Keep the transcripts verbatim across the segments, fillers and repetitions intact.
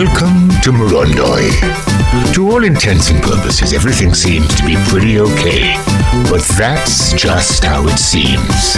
Welcome to Morondoi. To all intents and purposes, everything seems to be pretty okay. But that's just how it seems.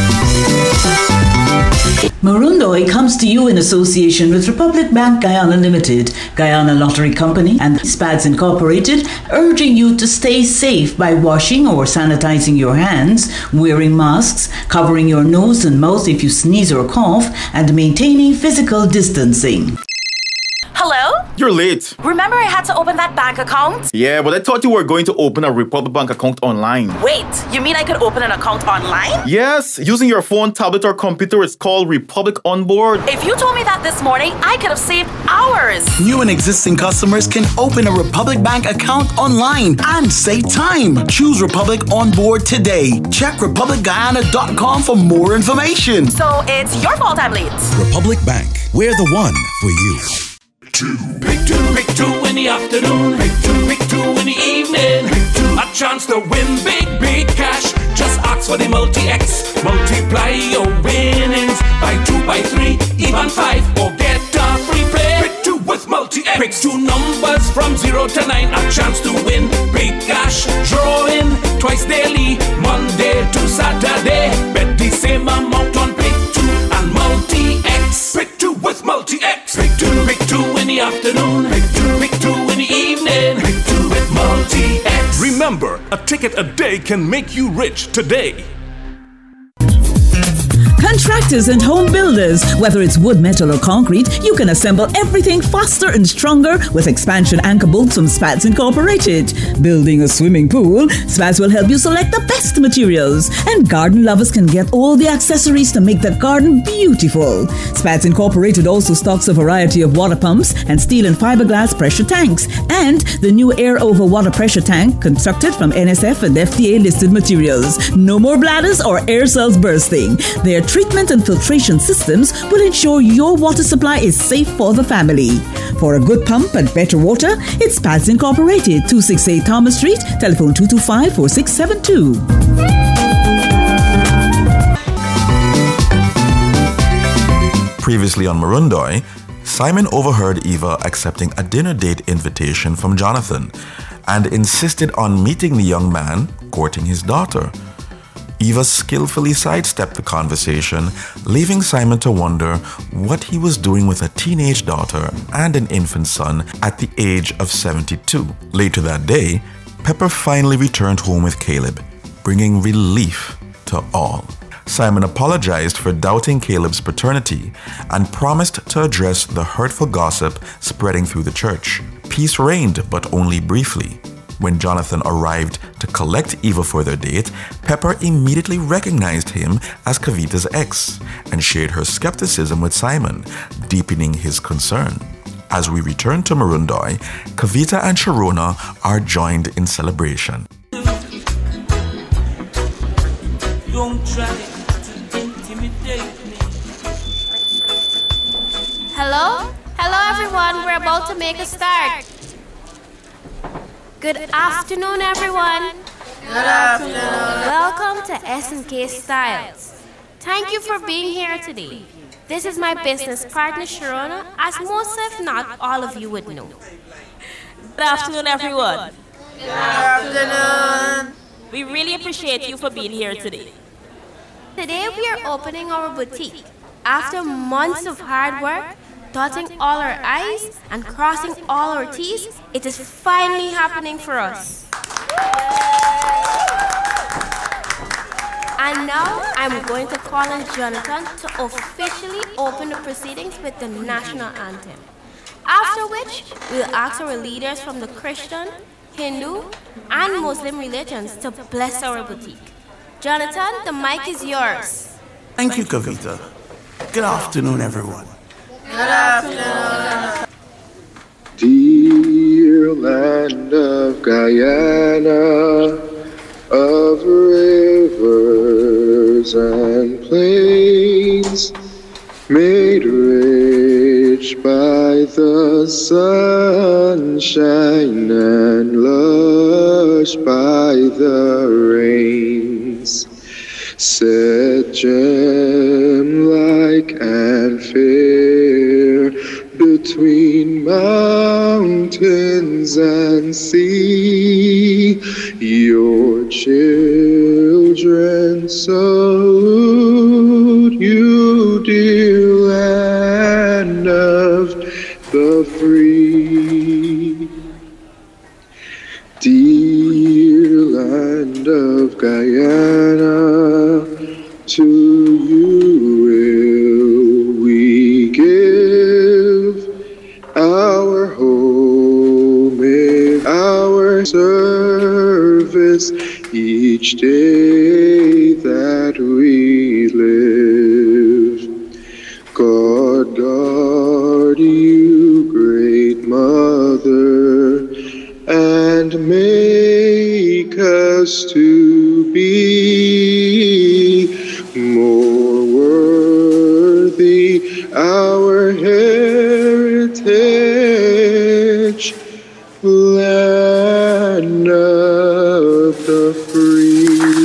Morondoi comes to you in association with Republic Bank Guyana Limited, Guyana Lottery Company, and SPADS Incorporated, urging you to stay safe by washing or sanitizing your hands, wearing masks, covering your nose and mouth if you sneeze or cough, and maintaining physical distancing. Hello? You're late. Remember I had to open that bank account? Yeah, but I thought you were going to open a Republic Bank account online. Wait, you mean I could open an account online? Yes, using your phone, tablet, or computer. It's called Republic Onboard. If you told me that this morning, I could have saved hours. New and existing customers can open a Republic Bank account online and save time. Choose Republic Onboard today. Check republic guyana dot com for more information. So it's your fault I'm late. Republic Bank, we're the one for you. Two. Big two, big two in the afternoon. Big two, big two in the evening. Big two. A chance to win big, big cash. Just ask for the multi-X. Multiply your winnings by two, by three, even five, or get a free play. Big two with multi-X. Big two numbers from zero to nine. A chance to win big cash. Drawing twice daily, Monday to Saturday. Bet the same amount on big two and multi-X. Big two with multi-X. Big two, big two in the afternoon. Big two, big two in the evening. Big two with multi-X. Remember, a ticket a day can make you rich today. Contractors and home builders, whether it's wood, metal, or concrete, you can assemble everything faster and stronger with expansion anchor bolts from SPADS Incorporated. Building a swimming pool, SPADS will help you select the best materials, and garden lovers can get all the accessories to make the garden beautiful. SPADS Incorporated also stocks a variety of water pumps and steel and fiberglass pressure tanks, and the new air over water pressure tank constructed from N S F and F D A listed materials. No more bladders or air cells bursting. Their treatment and filtration systems will ensure your water supply is safe for the family. For a good pump and better water, it's SPADS Incorporated, two sixty-eight Thomas Street, telephone two two five, four six seven two. Previously on Morondoi, Simon overheard Eva accepting a dinner date invitation from Jonathan and insisted on meeting the young man courting his daughter. Eva skillfully sidestepped the conversation, leaving Simon to wonder what he was doing with a teenage daughter and an infant son at the age of seventy-two. Later that day, Pepper finally returned home with Caleb, bringing relief to all. Simon apologized for doubting Caleb's paternity and promised to address the hurtful gossip spreading through the church. Peace reigned, but only briefly. When Jonathan arrived to collect Eva for their date, Pepper immediately recognized him as Kavita's ex and shared her skepticism with Simon, deepening his concern. As we return to Morondoi, Kavita and Sharona are joined in celebration. Don't try to intimidate me. Hello? Hello everyone, we're about to make a start. Good afternoon, everyone. Good afternoon. Welcome to S and K Styles. Thank you for being here today. This is my business partner, Sharona, as most, if not all of you would know. Good afternoon, everyone. Good afternoon. We really appreciate you for being here today. Today we are opening our boutique. After months of hard work, dotting all our I's and crossing all our T's, it is finally happening for us. And now I'm going to call on Jonathan to officially open the proceedings with the national anthem. After which, we'll ask our leaders from the Christian, Hindu, and Muslim religions to bless our boutique. Jonathan, the mic is yours. Thank you, Kavita. Good afternoon, everyone. Good afternoon. Dear land of Guyana, of rivers and plains, made rich by the sunshine and lush by the rains, set gem-like and fair between mountains and sea, your children salute you, dear land of the free. Dear land of Guyana, to you will we give our home in our service each day that we live. God guard you, great mother, and make us to be more worthy our heritage, land of the free.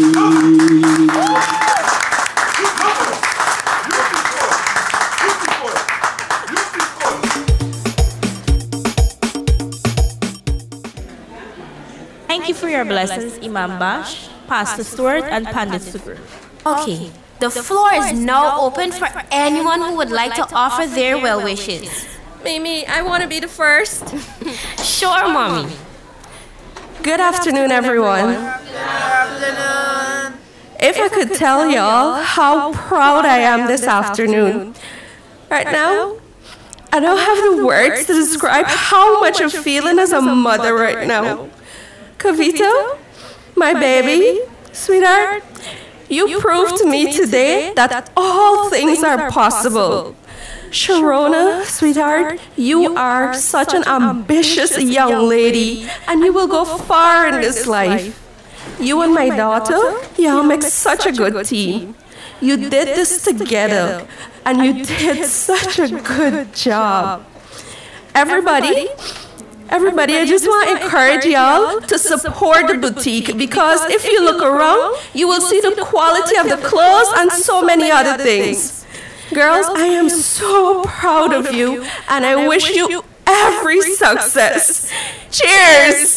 Thank you for your blessings, Imam Bash, Pastor Stewart, and Pandit Sugur. Okay, the floor is now open for anyone who would like to offer their well wishes. Mimi, I want to be the first. Sure, Mommy. Good afternoon, everyone. Good afternoon. If I could tell y'all how proud I am this afternoon. Right now, I don't have the words to describe how much I'm feeling as a mother right now. Kavita, my baby, sweetheart, you proved to me today that all things are possible. Sharona, sweetheart, you are such an ambitious young lady, and you will go far in this life. You and my daughter, y'all make such a good team. You did this together, and you did such a good job. Everybody, Everybody, I just want to encourage y'all to support the boutique, because if you look around, you will see the quality of the clothes and so many other things. Girls, I am so proud of you, and I wish you every success. Cheers!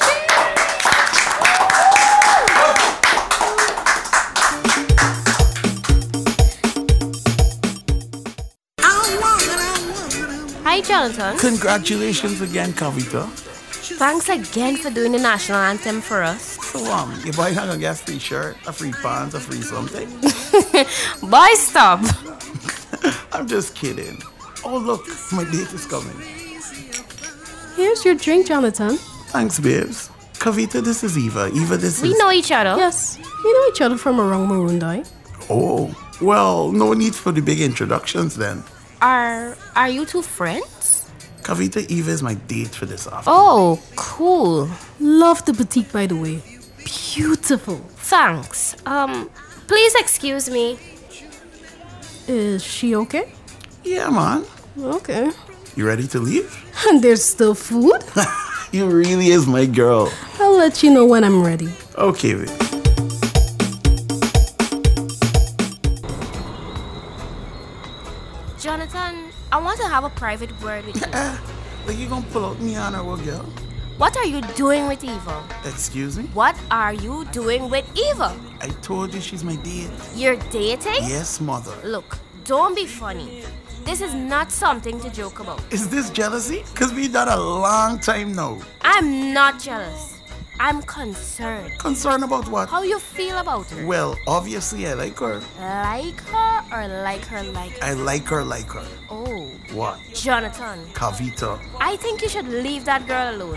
Hi, Jonathan. Congratulations again, Kavita. Thanks again for doing the national anthem for us. So, um, your boy not gonna get a free shirt, a free pants, a free something? Boy, stop. I'm just kidding. Oh, look, my date is coming. Here's your drink, Jonathan. Thanks, babes. Kavita, this is Eva. Eva, this we is... We know each other. Yes, we know each other from around Marundai. Oh, well, no need for the big introductions then. Are are you two friends? Kavita, Eva is my date for this afternoon. Oh, cool. Love the boutique, by the way. Beautiful. Thanks. Um, please excuse me. Is she okay? Yeah, man. Okay. You ready to leave? And there's still food? You really is my girl. I'll let you know when I'm ready. Okay, babe. Jonathan, I want to have a private word with you. Like you gonna pull out me on her, what, girl? What are you doing with Eva? Excuse me? What are you doing with Eva? I told you she's my date. You're dating? Yes, mother. Look, don't be funny. This is not something to joke about. Is this jealousy? Because we've done a long time now. I'm not jealous. I'm concerned. Concerned about what? How you feel about her? Well, obviously I like her. Like her or like her like her? I like her like her. Oh. What? Jonathan. Kavita. I think you should leave that girl alone.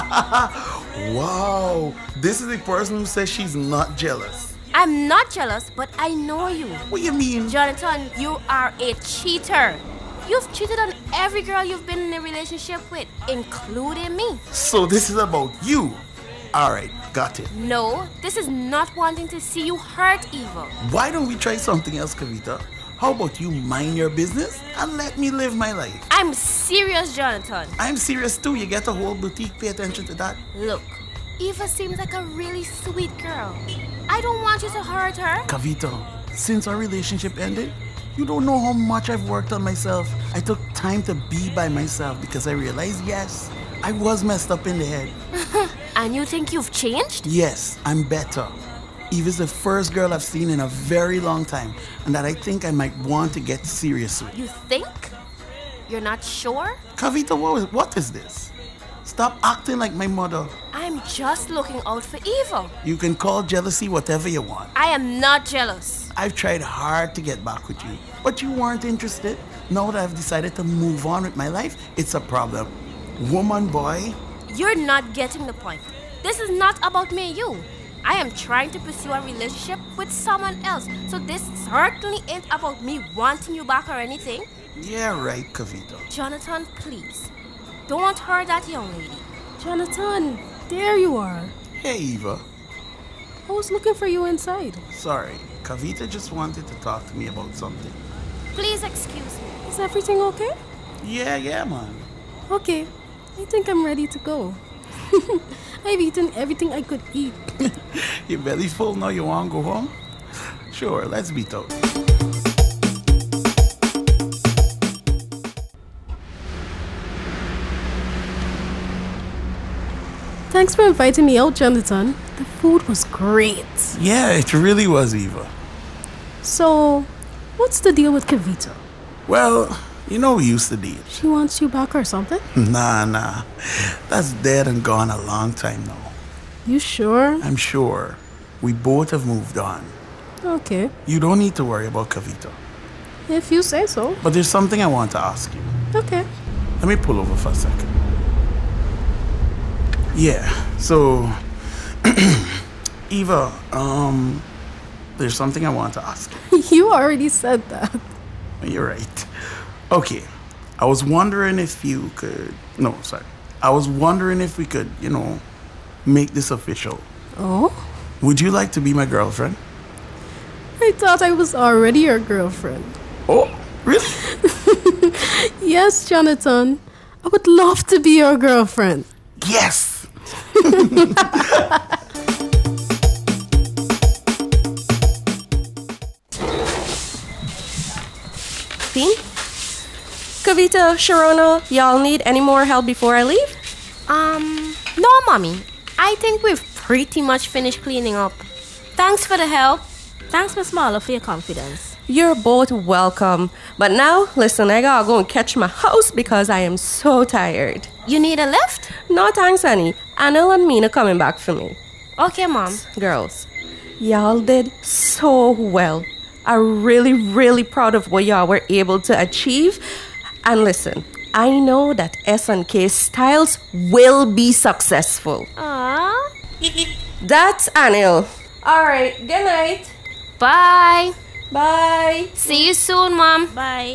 Wow. This is the person who says she's not jealous. I'm not jealous, but I know you. What do you mean? Jonathan, you are a cheater. You've cheated on every girl you've been in a relationship with, including me. So this is about you. All right, got it. No, this is not wanting to see you hurt Eva. Why don't we try something else, Kavita? How about you mind your business and let me live my life? I'm serious, Jonathan. I'm serious too. You get a whole boutique. Pay attention to that. Look, Eva seems like a really sweet girl. I don't want you to hurt her. Kavita, since our relationship ended, You don't know how much I've worked on myself. I took time to be by myself because I realized, yes, I was messed up in the head. And you think you've changed? Yes, I'm better. Eva's the first girl I've seen in a very long time, and that I think I might want to get serious with. You think? You're not sure? Kavita, what is, what is this? Stop acting like my mother. I'm just looking out for Eva. You can call jealousy whatever you want. I am not jealous. I've tried hard to get back with you, but you weren't interested. Now that I've decided to move on with my life, it's a problem. Woman, boy. You're not getting the point. This is not about me and you. I am trying to pursue a relationship with someone else, so this certainly ain't about me wanting you back or anything. Yeah, right, Kavita. Jonathan, please. Don't hurt that young lady. Jonathan, there you are. Hey, Eva. I was looking for you inside. Sorry, Kavita just wanted to talk to me about something. Please excuse me. Is everything okay? Yeah, yeah, man. Okay, I think I'm ready to go. I've eaten everything I could eat. Your belly's full now, you want to go home? Sure, let's beat out. Thanks for inviting me out, Jonathan. The food was great. Yeah, it really was, Eva. So, what's the deal with Kavita? Well, you know we used to date. She wants you back or something? Nah, nah. That's dead and gone a long time now. You sure? I'm sure. We both have moved on. Okay. You don't need to worry about Kavita. If you say so. But there's something I want to ask you. Okay. Let me pull over for a second. Yeah, so... Eva, um... there's something I want to ask you. You already said that. You're right. Okay, I was wondering if you could... No, sorry. I was wondering if we could, you know, make this official. Oh? Would you like to be my girlfriend? I thought I was already your girlfriend. Oh, really? Yes, Jonathan. I would love to be your girlfriend. Yes! Dean? Kavita, Sharona, y'all need any more help before I leave? Um, no, Mommy. I think we've pretty much finished cleaning up. Thanks for the help. Thanks, Miss Marla, for your confidence. You're both welcome. But now, listen, I gotta go and catch my house because I am so tired. You need a lift? No thanks, honey. Anil and Mina coming back for me. Okay, Mom. Girls, y'all did so well. I'm really, really proud of what y'all were able to achieve. And listen, I know that S and K Styles will be successful. Aww. That's Anil. Alright, good night. Bye. Bye. See you soon, Mom. Bye.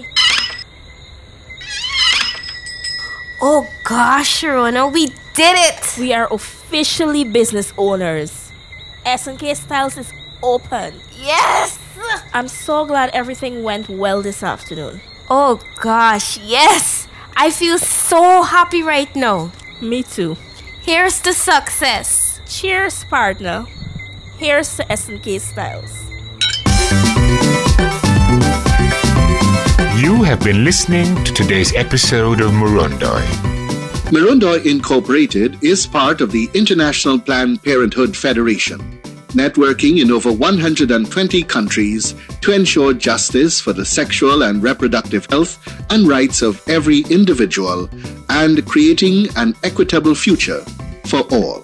Oh gosh, Sharona, we did it! We are officially business owners. S and K Styles is open. Yes! I'm so glad everything went well this afternoon. Oh gosh, yes! I feel so happy right now. Me too. Here's to success. Cheers, partner. Here's to S and K Styles. You have been listening to today's episode of Murundoi. Murundoi Incorporated is part of the International Planned Parenthood Federation, networking in over one hundred twenty countries to ensure justice for the sexual and reproductive health and rights of every individual and creating an equitable future for all.